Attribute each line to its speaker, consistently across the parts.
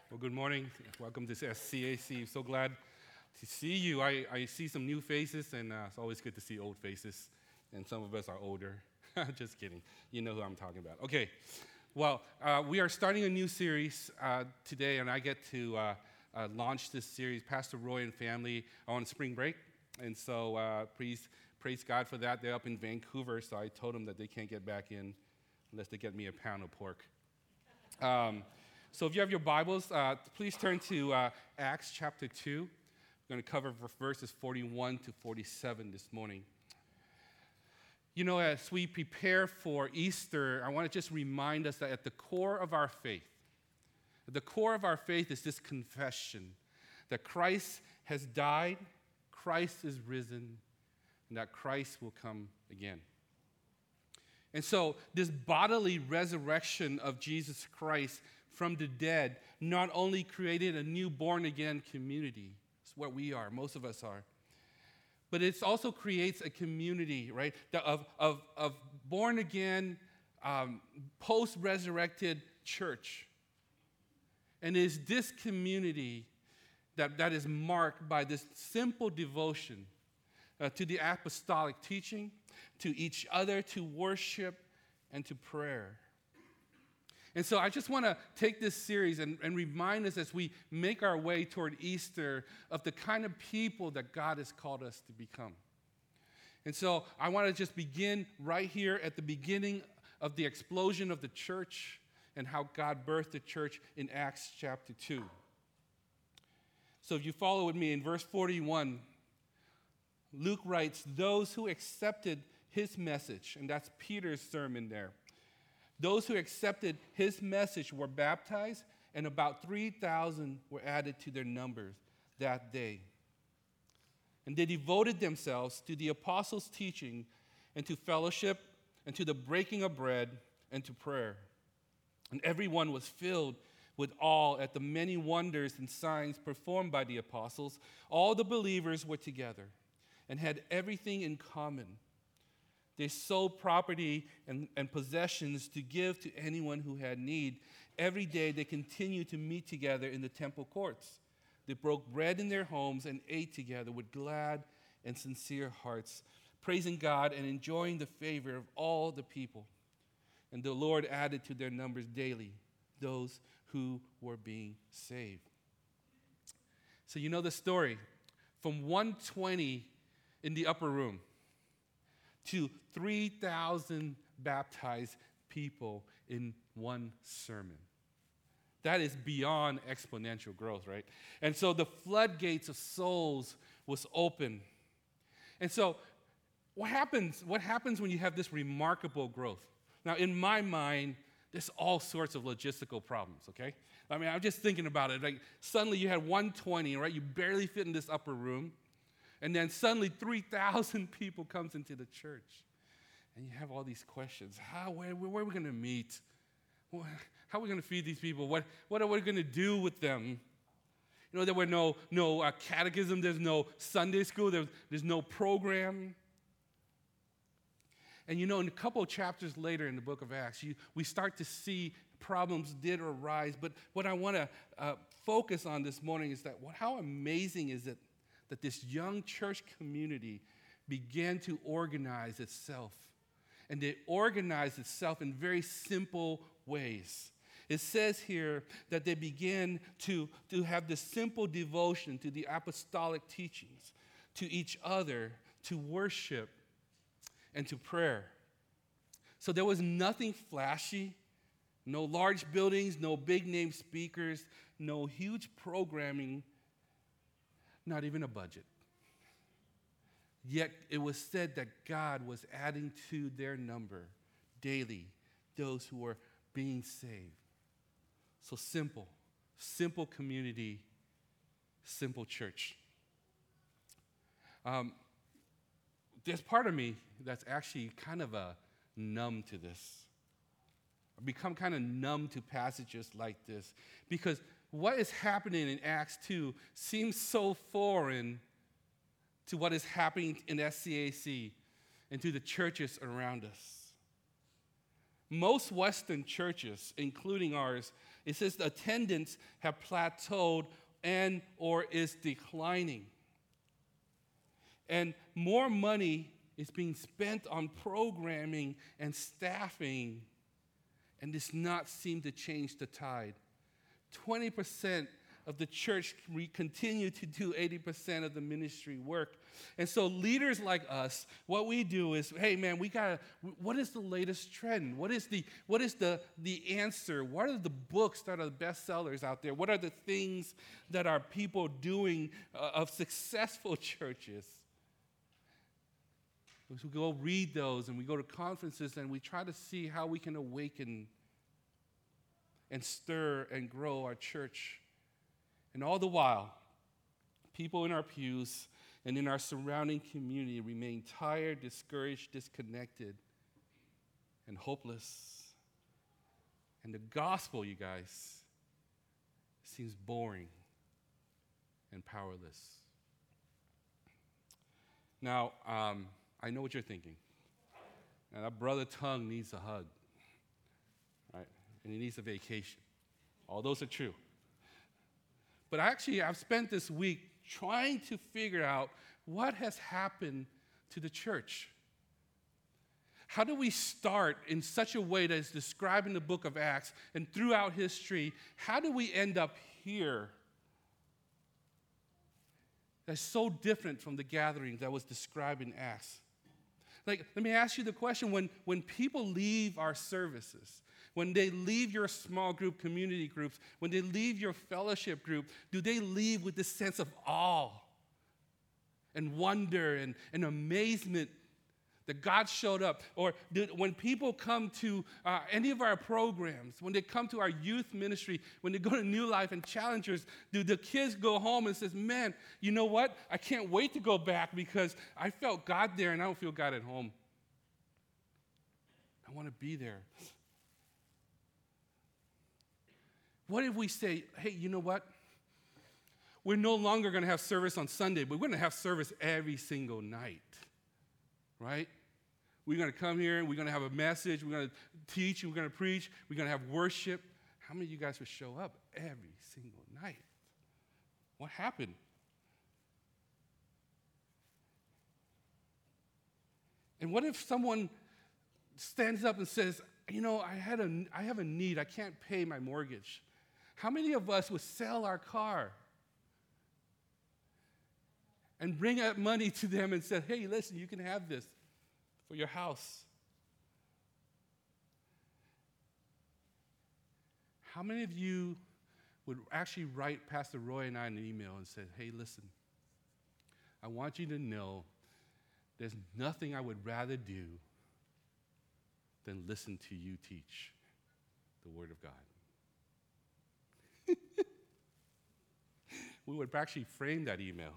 Speaker 1: Well, good morning. Welcome to SCAC. So glad to see you. I see some new faces, and it's always good to see old faces. And some of us are older. Just kidding. You know who I'm talking about. Okay. Well, we are starting a new series today, and I get to launch this series, Pastor Roy and family, on spring break. And so please praise God for that. They're up in Vancouver, so I told them that they can't get back in unless they get me a pound of pork. So if you have your Bibles, please turn to Acts chapter 2. We're going to cover verses 41 to 47 this morning. You know, as we prepare for Easter, I want to just remind us that at the core of our faith, is this confession that Christ has died, Christ is risen, and that Christ will come again. And so this bodily resurrection of Jesus Christ from the dead not only created a new born-again community, it's what we are, most of us are, but it also creates a community, right, of born-again, post-resurrected church. And it is this community that is marked by this simple devotion to the apostolic teaching, to each other, to worship, and to prayer. And so I just want to take this series and remind us as we make our way toward Easter of the kind of people that God has called us to become. And so I want to just begin right here at the beginning of the explosion of the church and how God birthed the church in Acts chapter 2. So if you follow with me in verse 41, Luke writes, those who accepted his message, and that's Peter's sermon there. Those who accepted his message were baptized, and about 3,000 were added to their numbers that day. And they devoted themselves to the apostles' teaching and to fellowship and to the breaking of bread and to prayer. And everyone was filled with awe at the many wonders and signs performed by the apostles. All the believers were together and had everything in common. They sold property and possessions to give to anyone who had need. Every day they continued to meet together in the temple courts. They broke bread in their homes and ate together with glad and sincere hearts, praising God and enjoying the favor of all the people. And the Lord added to their numbers daily those who were being saved. So you know the story. From 120 in the upper room to 3,000 baptized people in one sermon. That is beyond exponential growth, right? And so the floodgates of souls was open. And so what happens when you have this remarkable growth? Now, in my mind, there's all sorts of logistical problems, okay? I mean, I'm just thinking about it. Like, suddenly you had 120, right? You barely fit in this upper room. And then suddenly 3,000 people comes into the church. And you have all these questions. Where are we going to meet? How are we going to feed these people? What are we going to do with them? You know, there were no catechism. There's no Sunday school. There's no program. And you know, in a couple of chapters later in the book of Acts, we start to see problems did arise. But what I want to focus on this morning is that how amazing is it that this young church community began to organize itself. And it organized itself in very simple ways. It says here that they began to have this simple devotion to the apostolic teachings, to each other, to worship, and to prayer. So there was nothing flashy, no large buildings, no big-name speakers, no huge programming, not even a budget. Yet it was said that God was adding to their number daily those who were being saved. So simple community, simple church. There's part of me that's actually kind of numb to this. I've become kind of numb to passages like this because what is happening in Acts 2 seems so foreign to what is happening in SCAC and to the churches around us. Most Western churches, including ours, It says the attendance have plateaued and or is declining. And more money is being spent on programming and staffing, and does not seem to change the tide. 20% of the church continue to do 80% of the ministry work. And so leaders like us, what we do is, hey man, what is the latest trend? What is the answer? What are the books that are the best sellers out there? What are the things that are people doing of successful churches? So we go read those, and we go to conferences, and we try to see how we can awaken and stir and grow our church. And all the while, people in our pews and in our surrounding community remain tired, discouraged, disconnected, and hopeless. And the gospel, you guys, seems boring and powerless. Now, I know what you're thinking. Now, that brother Tongue needs a hug, right? And he needs a vacation. All those are true. But actually, I've spent this week trying to figure out what has happened to the church. How do we start in such a way that is described in the book of Acts and throughout history? How do we end up here? That's so different from the gathering that was described in Acts. Like, let me ask you the question, when people leave our services, when they leave your small group community groups, when they leave your fellowship group, do they leave with this sense of awe and wonder and amazement that God showed up? Or when people come to any of our programs, when they come to our youth ministry, when they go to New Life and Challengers, do the kids go home and says, man, you know what? I can't wait to go back because I felt God there and I don't feel God at home. I want to be there. What if we say, hey, you know what? We're no longer going to have service on Sunday, but we're going to have service every single night, right? We're going to come here, and we're going to have a message, we're going to teach, we're going to preach, we're going to have worship. How many of you guys would show up every single night? What happened? And what if someone stands up and says, you know, I have a need, I can't pay my mortgage. How many of us would sell our car and bring that money to them and say, hey, listen, you can have this for your house? How many of you would actually write Pastor Roy and I an email and say, hey, listen, I want you to know there's nothing I would rather do than listen to you teach the Word of God? We would actually frame that email.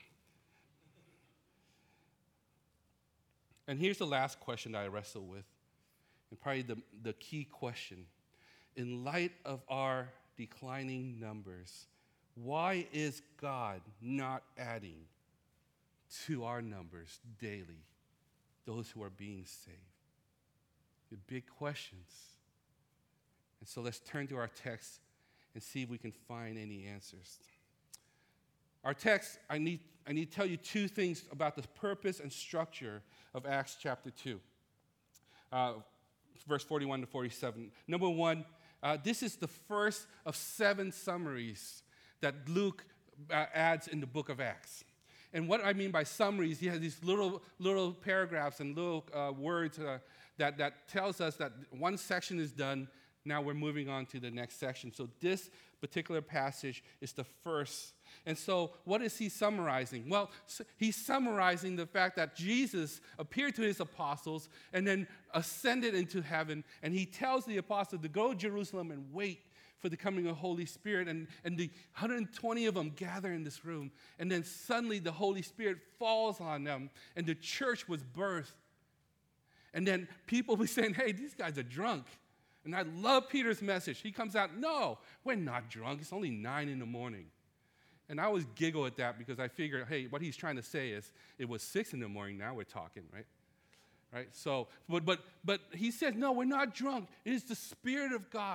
Speaker 1: And here's the last question that I wrestle with, and probably the key question. In light of our declining numbers, why is God not adding to our numbers daily those who are being saved? The big questions. And so let's turn to our text and see if we can find any answers. Our text, I need to tell you two things about the purpose and structure of Acts chapter 2, verse 41 to 47. Number one, this is the first of 7 summaries that Luke adds in the book of Acts. And what I mean by summaries, he has these little paragraphs and little words that tells us that one section is done. Now we're moving on to the next section. So this particular passage is the first. And so what is he summarizing? Well, he's summarizing the fact that Jesus appeared to his apostles and then ascended into heaven. And he tells the apostles to go to Jerusalem and wait for the coming of the Holy Spirit. And the 120 of them gather in this room. And then suddenly the Holy Spirit falls on them and the church was birthed. And then people will be saying, hey, these guys are drunk. And I love Peter's message. He comes out, no, we're not drunk. It's only 9 a.m. And I always giggle at that because I figure, hey, what he's trying to say is it was 6 a.m, now we're talking, right? Right? So, but he says, no, we're not drunk. It is the Spirit of God.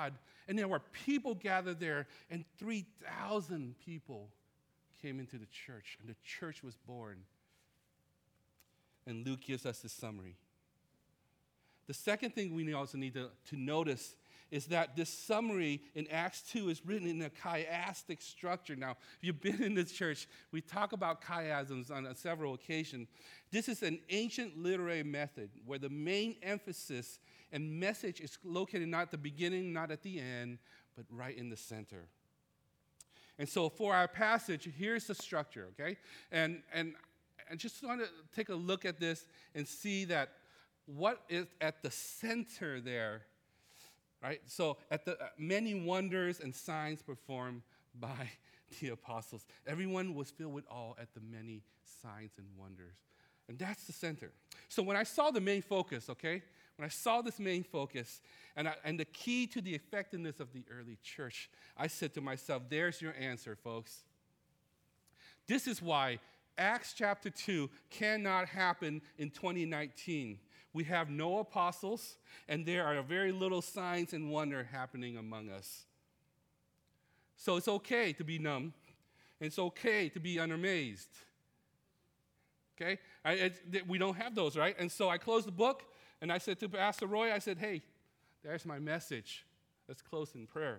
Speaker 1: And there were people gathered there, and 3,000 people came into the church, and the church was born. And Luke gives us this summary. The second thing we also need to notice is that this summary in Acts 2 is written in a chiastic structure. Now, if you've been in this church, we talk about chiasms on several occasions. This is an ancient literary method where the main emphasis and message is located not at the beginning, not at the end, but right in the center. And so for our passage, here's the structure, okay? And I just want to take a look at this and see that what is at the center there, right? So at the many wonders and signs performed by the apostles. Everyone was filled with awe at the many signs and wonders. And that's the center. So when I saw the main focus, okay? When I saw this main focus and the key to the effectiveness of the early church, I said to myself, there's your answer, folks. This is why Acts chapter 2 cannot happen in 2019. We have no apostles, and there are very little signs and wonder happening among us. So it's okay to be numb, and it's okay to be unamazed. Okay? We don't have those, right? And so I closed the book, and I said to Pastor Roy, I said, hey, there's my message. Let's close in prayer.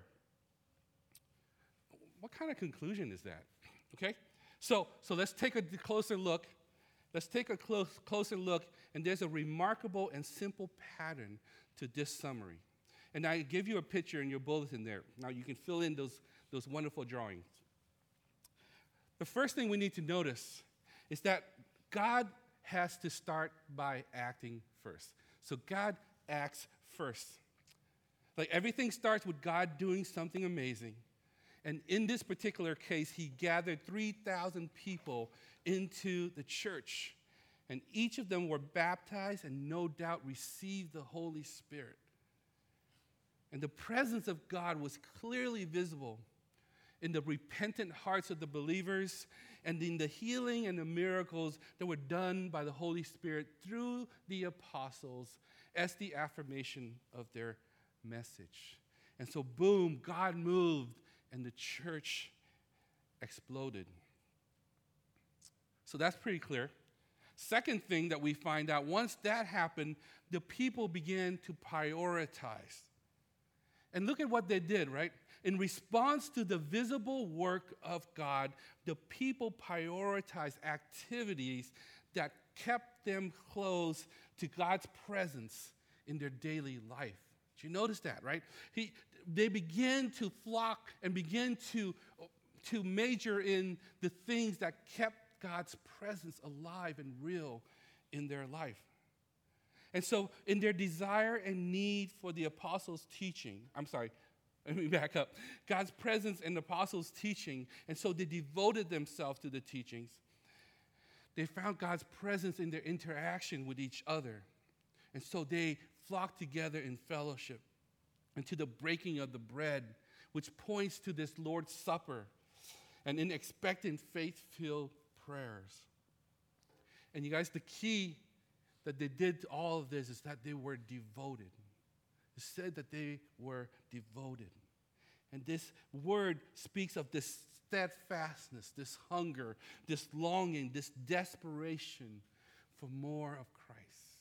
Speaker 1: What kind of conclusion is that? Okay? So let's take a closer look. Let's take a closer look, and there's a remarkable and simple pattern to this summary. And I give you a picture in your bulletin there. Now you can fill in those wonderful drawings. The first thing we need to notice is that God has to start by acting first. So God acts first. Like everything starts with God doing something amazing. And in this particular case, he gathered 3,000 people into the church. And each of them were baptized and no doubt received the Holy Spirit. And the presence of God was clearly visible in the repentant hearts of the believers and in the healing and the miracles that were done by the Holy Spirit through the apostles as the affirmation of their message. And so, boom, God moved and the church exploded. So that's pretty clear. Second thing that we find out, once that happened, the people began to prioritize. And look at what they did, right? In response to the visible work of God, the people prioritized activities that kept them close to God's presence in their daily life. Did you notice that, right? They began to flock and begin to major in the things that kept God's presence alive and real in their life. And so in their desire and need for the apostles' teaching, let me back up. God's presence and the apostles' teaching, and so they devoted themselves to the teachings. They found God's presence in their interaction with each other. And so they flocked together in fellowship and to the breaking of the bread, which points to this Lord's Supper, and in expectant, faith-filled prayers. And you guys, the key that they did to all of this is that they were devoted. It said that they were devoted. And this word speaks of this steadfastness, this hunger, this longing, this desperation for more of Christ.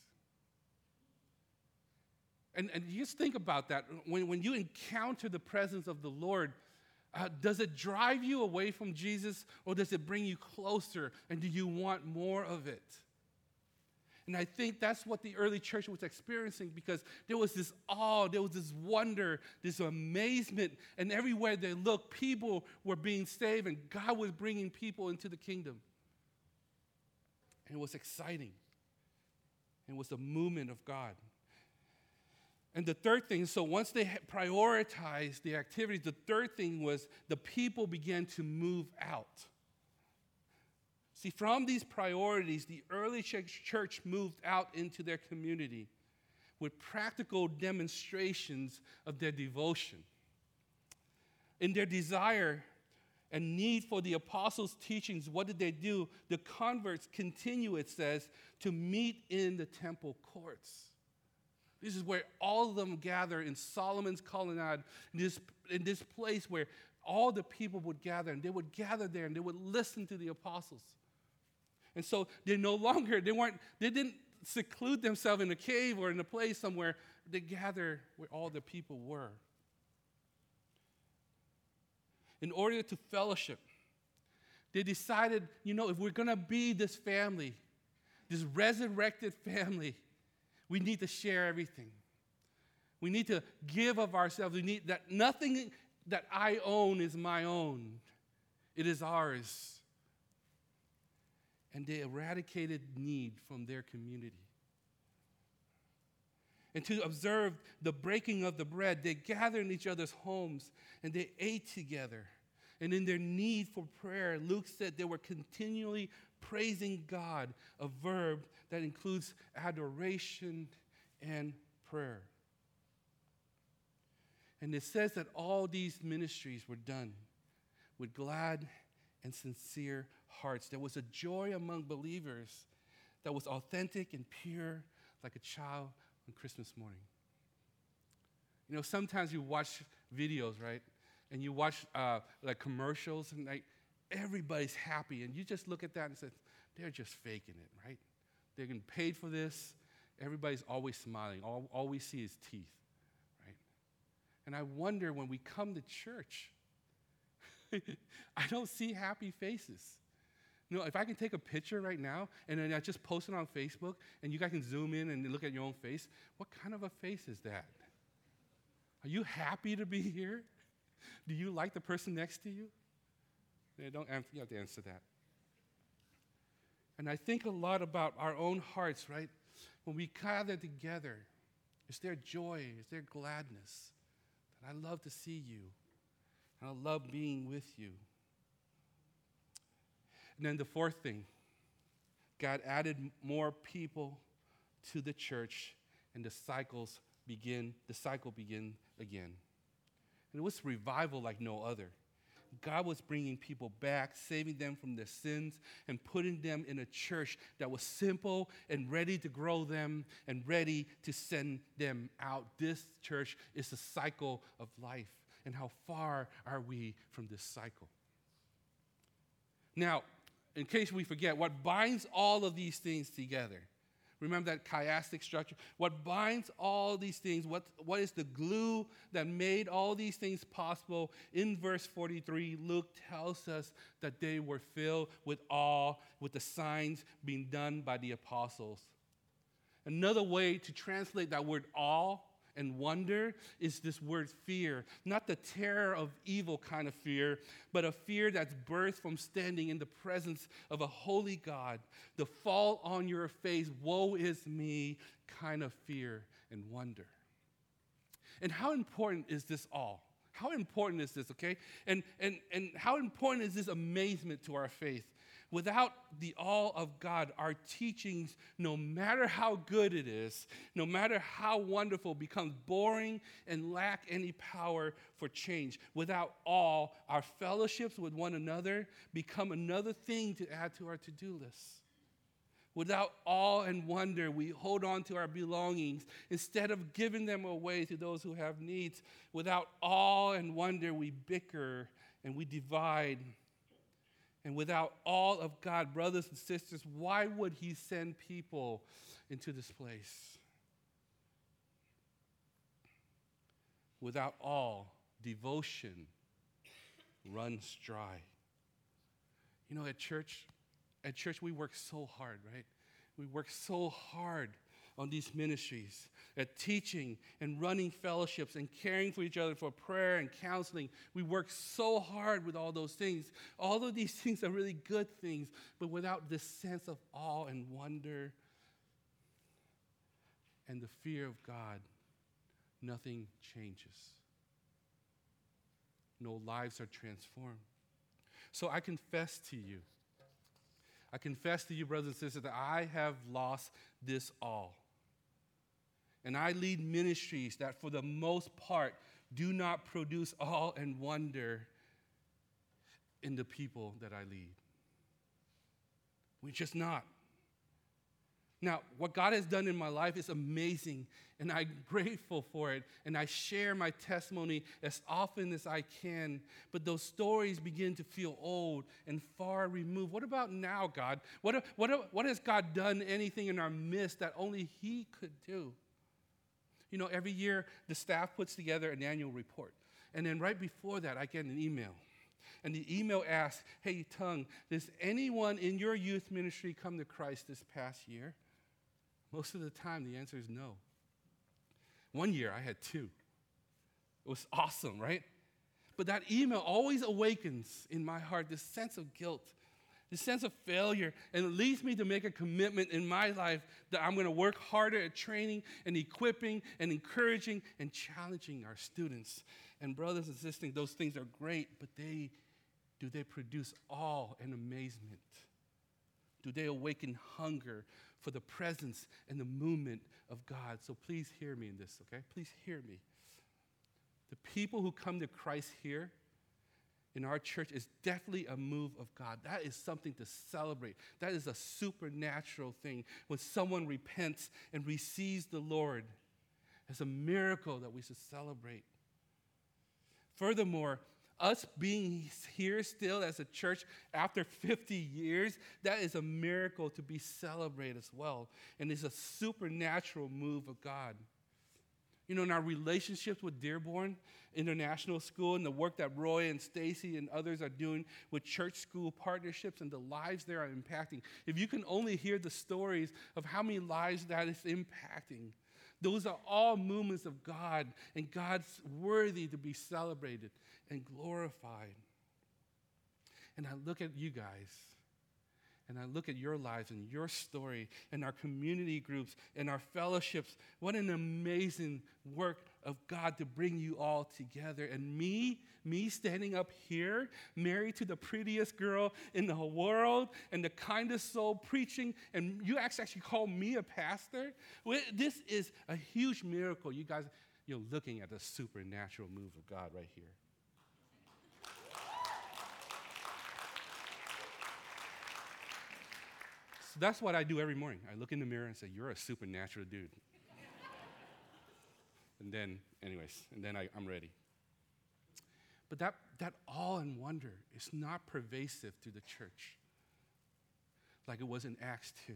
Speaker 1: And you just think about that. When you encounter the presence of the Lord, does it drive you away from Jesus, or does it bring you closer, and do you want more of it? And I think that's what the early church was experiencing, because there was this awe, there was this wonder, this amazement, and everywhere they looked, people were being saved, and God was bringing people into the kingdom. And it was exciting. It was a movement of God. And the third thing, so once they prioritized the activities, the third thing was the people began to move out. See, from these priorities, the early church moved out into their community with practical demonstrations of their devotion. In their desire and need for the apostles' teachings, what did they do? The converts continue, it says, to meet in the temple courts. This is where all of them gather in Solomon's colonnade, in this place where all the people would gather, and they would gather there, and they would listen to the apostles. And so they didn't seclude themselves in a cave or in a place somewhere. They gathered where all the people were. In order to fellowship, they decided, if we're going to be this family, this resurrected family, we need to share everything. We need to give of ourselves. We need that nothing that I own is my own. It is ours. And they eradicated need from their community. And to observe the breaking of the bread, they gathered in each other's homes and they ate together. And in their need for prayer, Luke said they were continually praising God, a verb that includes adoration and prayer. And it says that all these ministries were done with glad and sincere hearts. There was a joy among believers that was authentic and pure, like a child on Christmas morning. Sometimes you watch videos, right? And you watch like commercials, and like everybody's happy, and you just look at that and say, they're just faking it, right? They're getting paid for this. Everybody's always smiling. All we see is teeth, right? And I wonder when we come to church, I don't see happy faces. If I can take a picture right now and then I just post it on Facebook and you guys can zoom in and look at your own face, what kind of a face is that? Are you happy to be here? Do you like the person next to you? You have to answer that. And I think a lot about our own hearts, right? When we gather together, is there joy? Is there gladness? That I love to see you. And I love being with you. And then the fourth thing, God added more people to the church, and the cycle began again. And it was revival like no other. God was bringing people back, saving them from their sins, and putting them in a church that was simple and ready to grow them and ready to send them out. This church is a cycle of life. And how far are we from this cycle? Now, in case we forget, what binds all of these things together? Remember that chiastic structure? What binds all these things, what is the glue that made all these things possible? In verse 43, Luke tells us that they were filled with awe, with the signs being done by the apostles. Another way to translate that word awe and wonder is this word fear. Not the terror of evil kind of fear, but a fear that's birthed from standing in the presence of a holy God. The fall on your face, woe is me kind of fear and wonder. And how important is this all? How important is this, okay? And how important is this amazement to our faith? Without the awe of God, our teachings, no matter how good it is, no matter how wonderful, becomes boring and lack any power for change. Without awe, our fellowships with one another become another thing to add to our to-do list. Without awe and wonder, we hold on to our belongings instead of giving them away to those who have needs. Without awe and wonder, we bicker and we divide. And without all of God, brothers and sisters, why would he send people into this place? Without all, devotion runs dry. At church we work so hard, right? We work so hard on these ministries, at teaching and running fellowships and caring for each other for prayer and counseling. We work so hard with all those things. All of these things are really good things, but without this sense of awe and wonder and the fear of God, nothing changes. No lives are transformed. So I confess to you, brothers and sisters, that I have lost this all. And I lead ministries that for the most part do not produce awe and wonder in the people that I lead. We're just not. Now, what God has done in my life is amazing, and I'm grateful for it, and I share my testimony as often as I can, but those stories begin to feel old and far removed. What about now, God? What has God done anything in our midst that only He could do? You know, every year the staff puts together an annual report, and then right before that, I get an email. And the email asks, hey, Tung, does anyone in your youth ministry come to Christ this past year? Most of the time, the answer is no. One year, I had 2. It was awesome, right? But that email always awakens in my heart this sense of guilt, this sense of failure, and it leads me to make a commitment in my life that I'm going to work harder at training and equipping and encouraging and challenging our students. And brothers and sisters, those things are great, but do they produce awe and amazement? Do they awaken hunger for the presence and the movement of God? So please hear me in this, okay? Please hear me. The people who come to Christ here in our church is definitely a move of God. That is something to celebrate. That is a supernatural thing. When someone repents and receives the Lord, it's a miracle that we should celebrate. Furthermore, us being here still as a church after 50 years, that is a miracle to be celebrated as well. And it's a supernatural move of God. You know, in our relationships with Dearborn International School and the work that Roy and Stacy and others are doing with church school partnerships and the lives they are impacting, if you can only hear the stories of how many lives that is impacting, those are all movements of God, and God's worthy to be celebrated and glorified. And I look at you guys, and I look at your lives and your story and our community groups and our fellowships. What an amazing work of God to bring you all together. And me standing up here, married to the prettiest girl in the world and the kindest soul preaching, and you actually call me a pastor? Well, this is a huge miracle. You guys, you're looking at the supernatural move of God right here. So that's what I do every morning. I look in the mirror and say, you're a supernatural dude. And then I'm ready. But that awe and wonder is not pervasive to the church like it was in Acts 2.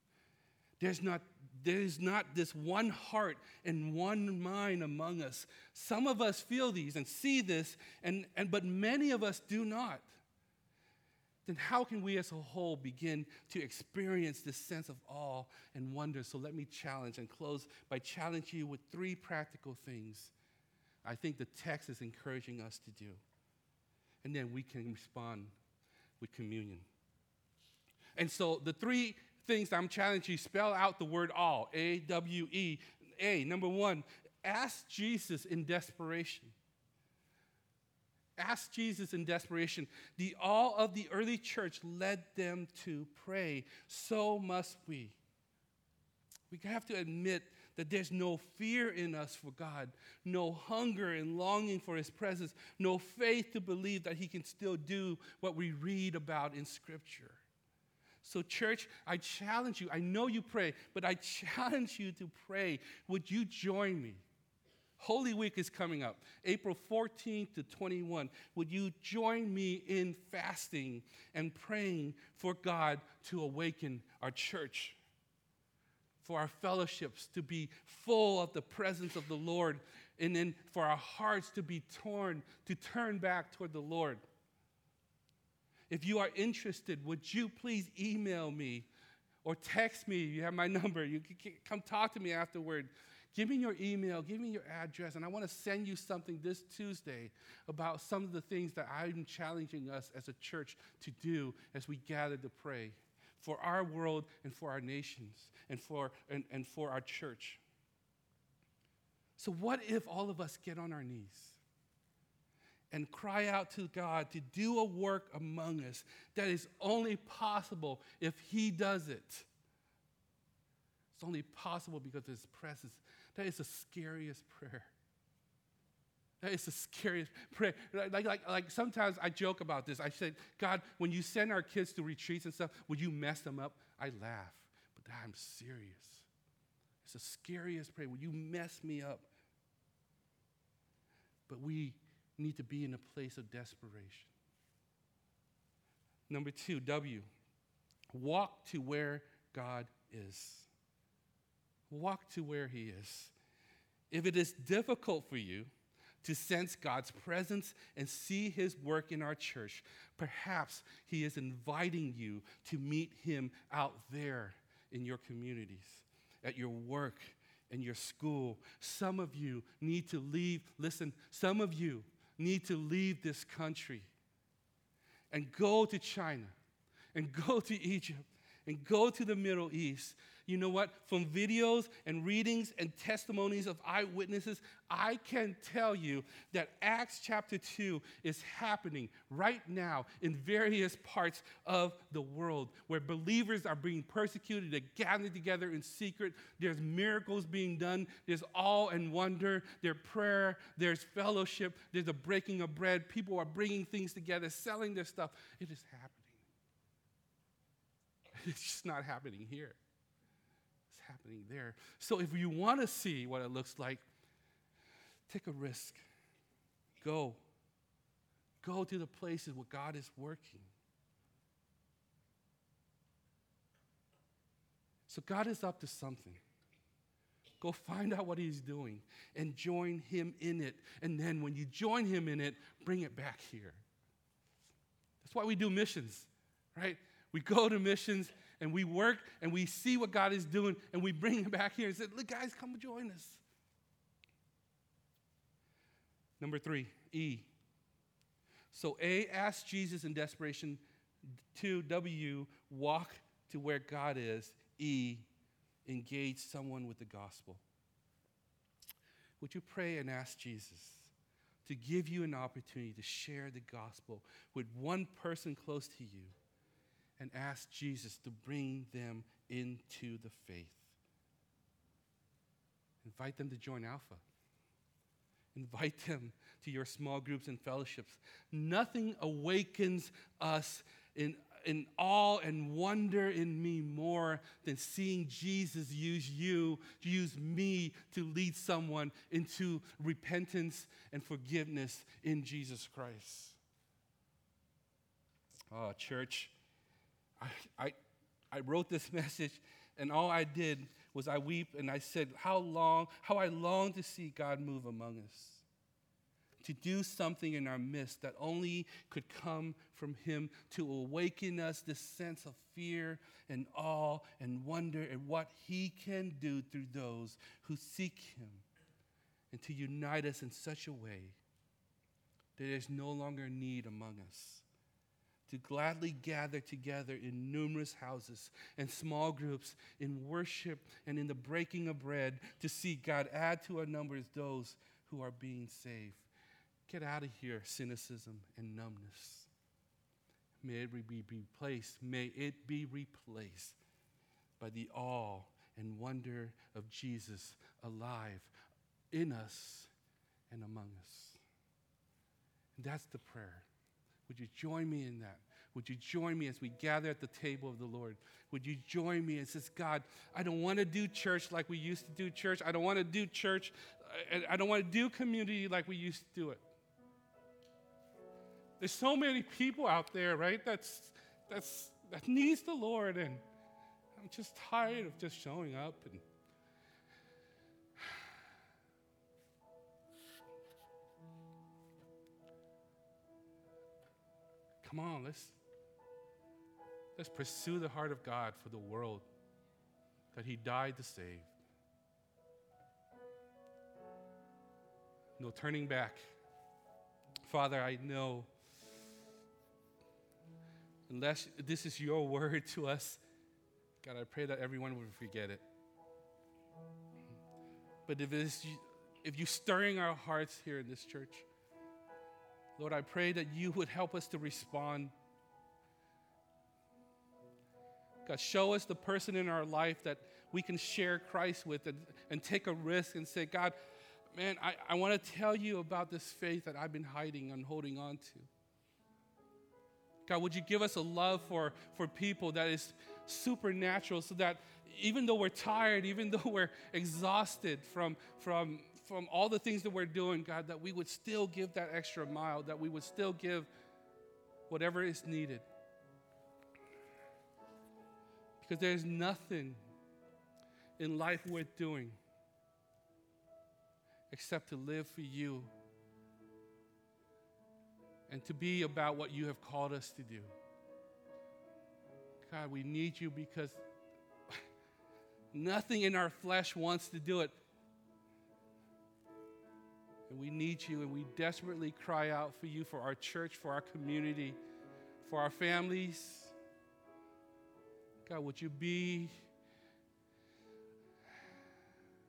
Speaker 1: There is not this one heart and one mind among us. Some of us feel these and see this, but many of us do not. Then how can we as a whole begin to experience this sense of awe and wonder? So let me challenge and close by challenging you with 3 practical things I think the text is encouraging us to do. And then we can respond with communion. And so the 3 things I'm challenging you, spell out the word awe, A-W-E. A, number 1, ask Jesus in desperation. Ask Jesus in desperation. The awe of the early church led them to pray. So must we. We have to admit that there's no fear in us for God, no hunger and longing for His presence, no faith to believe that He can still do what we read about in Scripture. So church, I challenge you. I know you pray, but I challenge you to pray. Would you join me? Holy Week is coming up, April 14th to 21. Would you join me in fasting and praying for God to awaken our church, for our fellowships to be full of the presence of the Lord, and then for our hearts to turn back toward the Lord? If you are interested, would you please email me or text me? You have my number. You can come talk to me afterward. Give me your email, give me your address, and I want to send you something this Tuesday about some of the things that I'm challenging us as a church to do as we gather to pray for our world and for our nations and for our church. So what if all of us get on our knees and cry out to God to do a work among us that is only possible if He does it? It's only possible because of His presence. That is the scariest prayer. That is the scariest prayer. Like sometimes I joke about this. I said, God, when you send our kids to retreats and stuff, would you mess them up? I laugh. But I'm serious. It's the scariest prayer when you mess me up. But we need to be in a place of desperation. Number 2, W, walk to where God is. Walk to where he is. If it is difficult for you to sense God's presence and see his work in our church, perhaps he is inviting you to meet him out there in your communities, at your work, in your school. Some of you need to leave. Listen, some of you need to leave this country and go to China and go to Egypt and go to the Middle East. You know what? From videos and readings and testimonies of eyewitnesses, I can tell you that Acts chapter 2 is happening right now in various parts of the world where believers are being persecuted. They're gathered together in secret. There's miracles being done. There's awe and wonder. There's prayer. There's fellowship. There's a breaking of bread. People are bringing things together, selling their stuff. It is happening. It's just not happening here. It's happening there. So if you want to see what it looks like, take a risk. Go. Go to the places where God is working. So God is up to something. Go find out what he's doing and join him in it. And then when you join him in it, bring it back here. That's why we do missions, right? We go to missions and we work and we see what God is doing and we bring it back here and say, look, guys, come join us. Number 3, E. So A, ask Jesus in desperation. 2, W, walk to where God is. E, engage someone with the gospel. Would you pray and ask Jesus to give you an opportunity to share the gospel with one person close to you? And ask Jesus to bring them into the faith. Invite them to join Alpha. Invite them to your small groups and fellowships. Nothing awakens us in awe and wonder in me more than seeing Jesus use me to lead someone into repentance and forgiveness in Jesus Christ. Oh, church. I wrote this message, and all I did was I weep, and I said how I long to see God move among us, to do something in our midst that only could come from him, to awaken us this sense of fear and awe and wonder at what he can do through those who seek him, and to unite us in such a way that there's no longer need among us, to gladly gather together in numerous houses and small groups in worship and in the breaking of bread to see God add to our numbers those who are being saved. Get out of here, cynicism and numbness. May it be replaced. May it be replaced by the awe and wonder of Jesus alive in us and among us. And that's the prayer. Would you join me in that? Would you join me as we gather at the table of the Lord? Would you join me and say, God, I don't want to do church like we used to do church. I don't want to do church. I don't want to do community like we used to do it. There's so many people out there, right, that needs the Lord, and I'm just tired of just showing up and come on, let's pursue the heart of God for the world that he died to save. No turning back. Father, I know unless this is your word to us, God, I pray that everyone would forget it. But if you're stirring our hearts here in this church, Lord, I pray that you would help us to respond. God, show us the person in our life that we can share Christ with and take a risk and say, God, man, I want to tell you about this faith that I've been hiding and holding on to. God, would you give us a love for people that is supernatural so that even though we're tired, even though we're exhausted from all the things that we're doing, God, that we would still give that extra mile, that we would still give whatever is needed. Because there's nothing in life worth doing except to live for you and to be about what you have called us to do. God, we need you because nothing in our flesh wants to do it. And we need you, and we desperately cry out for you, for our church, for our community, for our families. God, would you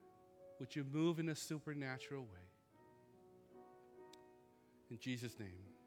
Speaker 1: move in a supernatural way? In Jesus' name.